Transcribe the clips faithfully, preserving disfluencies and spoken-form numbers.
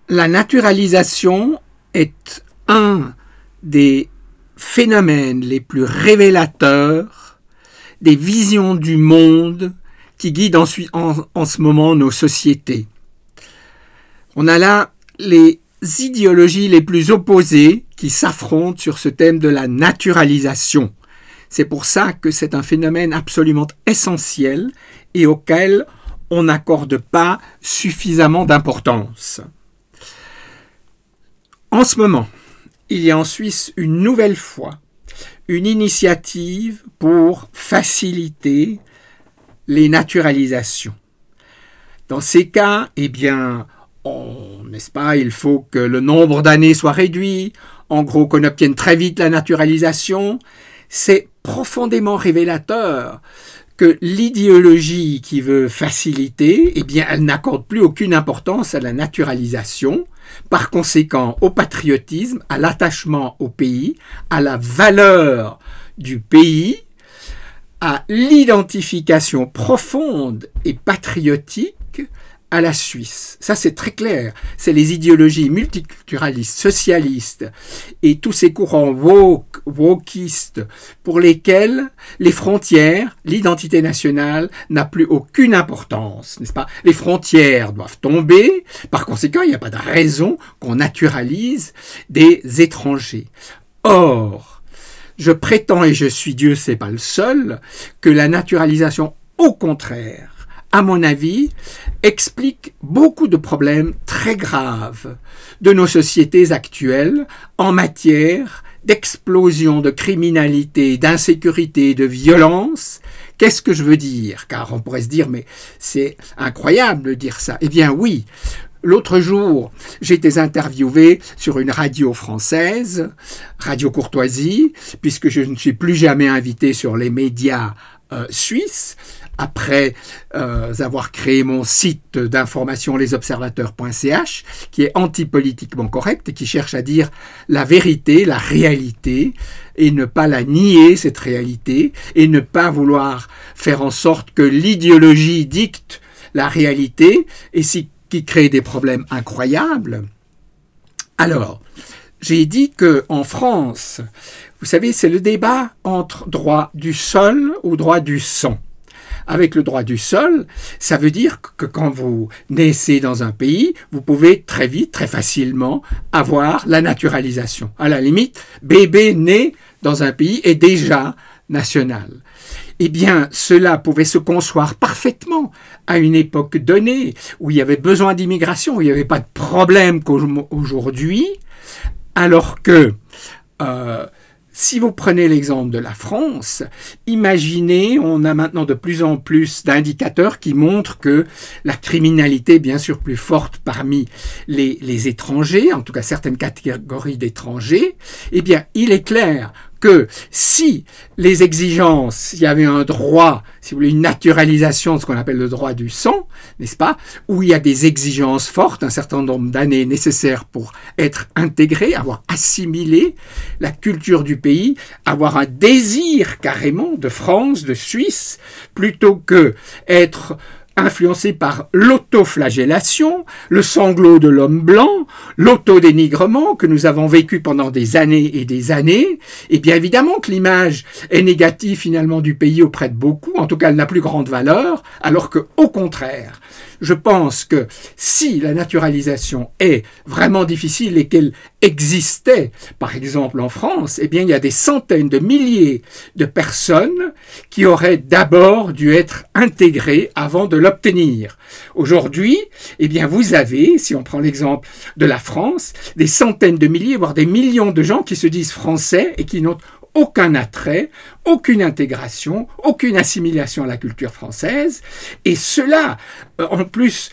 La naturalisation est un des phénomènes les plus révélateurs des visions du monde qui guident en, en, en ce moment nos sociétés. On a là les idéologies les plus opposées qui s'affrontent sur ce thème de la naturalisation. C'est pour ça que c'est un phénomène absolument essentiel et auquel on n'accorde pas suffisamment d'importance. En ce moment, il y a en Suisse une nouvelle fois une initiative pour faciliter les naturalisations. Dans ces cas, eh bien, on, n'est-ce pas, il faut que le nombre d'années soit réduit, en gros qu'on obtienne très vite la naturalisation. C'est profondément révélateur que l'idéologie qui veut faciliter, eh bien, elle n'accorde plus aucune importance à la naturalisation, par conséquent au patriotisme, à l'attachement au pays, à la valeur du pays, à l'identification profonde et patriotique à la Suisse. Ça, c'est très clair. C'est les idéologies multiculturalistes, socialistes et tous ces courants woke, wokistes pour lesquels les frontières, l'identité nationale n'a plus aucune importance, n'est-ce pas? Les frontières doivent tomber. Par conséquent, il n'y a pas de raison qu'on naturalise des étrangers. Or, je prétends, et je suis Dieu, c'est pas le seul, que la naturalisation, au contraire, à mon avis, explique beaucoup de problèmes très graves de nos sociétés actuelles en matière d'explosion de criminalité, d'insécurité, de violence. Qu'est-ce que je veux dire? Car on pourrait se dire, mais c'est incroyable de dire ça. Eh bien oui, l'autre jour, j'étais interviewé sur une radio française, Radio Courtoisie, puisque je ne suis plus jamais invité sur les médias euh, suisses, après euh, avoir créé mon site d'information les observateurs point c h, qui est antipolitiquement correct et qui cherche à dire la vérité, la réalité, et ne pas la nier, cette réalité, et ne pas vouloir faire en sorte que l'idéologie dicte la réalité, et si, qui crée des problèmes incroyables. Alors, j'ai dit qu'en France, vous savez, c'est le débat entre droit du sol ou droit du sang. Avec le droit du sol, ça veut dire que quand vous naissez dans un pays, vous pouvez très vite, très facilement avoir la naturalisation. À la limite, bébé né dans un pays est déjà national. Eh bien, cela pouvait se concevoir parfaitement à une époque donnée où il y avait besoin d'immigration, où il n'y avait pas de problème qu'aujourd'hui, alors que... Euh, Si vous prenez l'exemple de la France, imaginez, on a maintenant de plus en plus d'indicateurs qui montrent que la criminalité est bien sûr plus forte parmi les, les étrangers, en tout cas certaines catégories d'étrangers. Eh bien, il est clair que si les exigences, il y avait un droit, si vous voulez, une naturalisation de ce qu'on appelle le droit du sang, n'est-ce pas, où il y a des exigences fortes, un certain nombre d'années nécessaires pour être intégré, avoir assimilé la culture du pays, avoir un désir carrément de France, de Suisse, plutôt que être influencé par l'autoflagellation, le sanglot de l'homme blanc, l'autodénigrement que nous avons vécu pendant des années et des années, et bien évidemment que l'image est négative finalement du pays auprès de beaucoup, en tout cas elle n'a plus grande valeur, alors que au contraire, je pense que si la naturalisation est vraiment difficile et qu'elle existait, par exemple en France, eh bien il y a des centaines de milliers de personnes qui auraient d'abord dû être intégrées avant de l'obtenir. Aujourd'hui, eh bien vous avez, si on prend l'exemple de la France, des centaines de milliers, voire des millions de gens qui se disent français et qui n'ont aucun attrait, aucune intégration, aucune assimilation à la culture française. Et cela, en plus,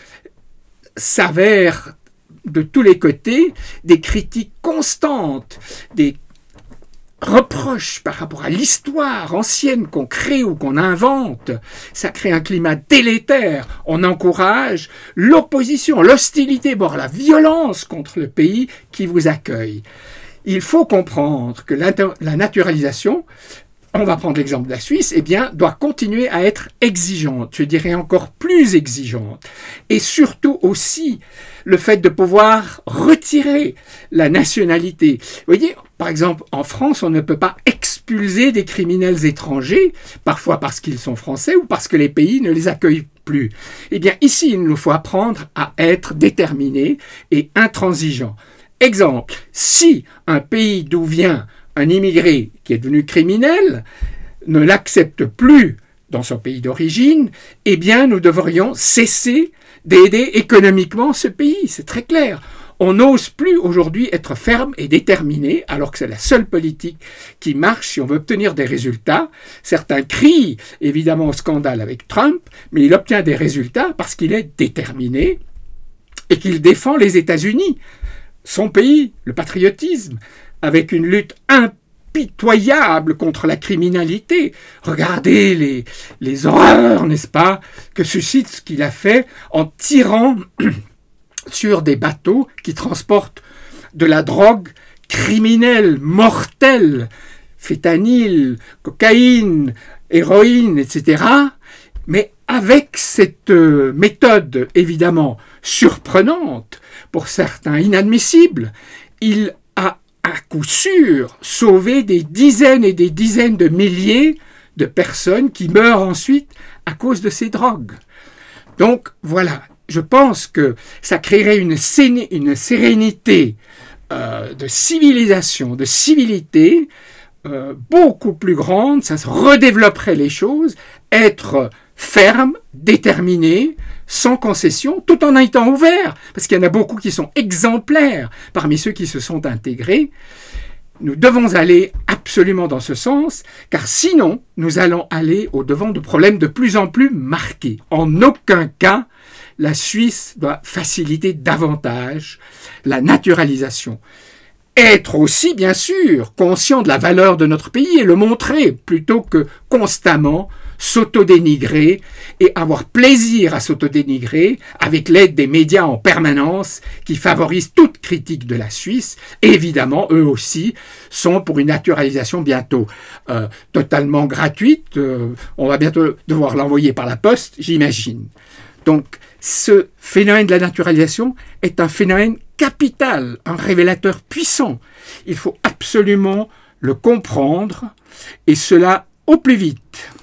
s'avère de tous les côtés des critiques constantes, des reproches par rapport à l'histoire ancienne qu'on crée ou qu'on invente. Ça crée un climat délétère. On encourage l'opposition, l'hostilité, voire la violence contre le pays qui vous accueille. Il faut comprendre que la naturalisation on va prendre l'exemple de la Suisse, eh bien, doit continuer à être exigeante, je dirais encore plus exigeante. Et surtout aussi, le fait de pouvoir retirer la nationalité. Vous voyez, par exemple, en France, on ne peut pas expulser des criminels étrangers, parfois parce qu'ils sont français ou parce que les pays ne les accueillent plus. Eh bien, ici, il nous faut apprendre à être déterminés et intransigeants. Exemple, si un pays d'où vient un immigré qui est devenu criminel ne l'accepte plus dans son pays d'origine, eh bien, nous devrions cesser d'aider économiquement ce pays. C'est très clair. On n'ose plus aujourd'hui être ferme et déterminé, alors que c'est la seule politique qui marche si on veut obtenir des résultats. Certains crient évidemment au scandale avec Trump, mais il obtient des résultats parce qu'il est déterminé et qu'il défend les États-Unis, son pays, le patriotisme, avec une lutte impitoyable contre la criminalité. Regardez les, les horreurs, n'est-ce pas, que suscite ce qu'il a fait en tirant sur des bateaux qui transportent de la drogue criminelle, mortelle, fétanyl, cocaïne, héroïne, et cetera. Mais avec cette méthode évidemment surprenante, pour certains inadmissible, il a à coup sûr sauvé des dizaines et des dizaines de milliers de personnes qui meurent ensuite à cause de ces drogues. Donc voilà, je pense que ça créerait une, séné, une sérénité euh, de civilisation, de civilité euh, beaucoup plus grande, ça se redévelopperait les choses, être ferme, déterminé, sans concession, tout en étant ouvert, parce qu'il y en a beaucoup qui sont exemplaires parmi ceux qui se sont intégrés. Nous devons aller absolument dans ce sens, car sinon, nous allons aller au-devant de problèmes de plus en plus marqués. En aucun cas, la Suisse doit faciliter davantage la naturalisation. Être aussi, bien sûr, conscient de la valeur de notre pays et le montrer, plutôt que constamment s'autodénigrer et avoir plaisir à s'autodénigrer avec l'aide des médias en permanence qui favorisent toute critique de la Suisse. Et évidemment, eux aussi sont pour une naturalisation bientôt euh, totalement gratuite. Euh, on va bientôt devoir l'envoyer par la poste, j'imagine. Donc, ce phénomène de la naturalisation est un phénomène capital, un révélateur puissant. Il faut absolument le comprendre, et cela au plus vite.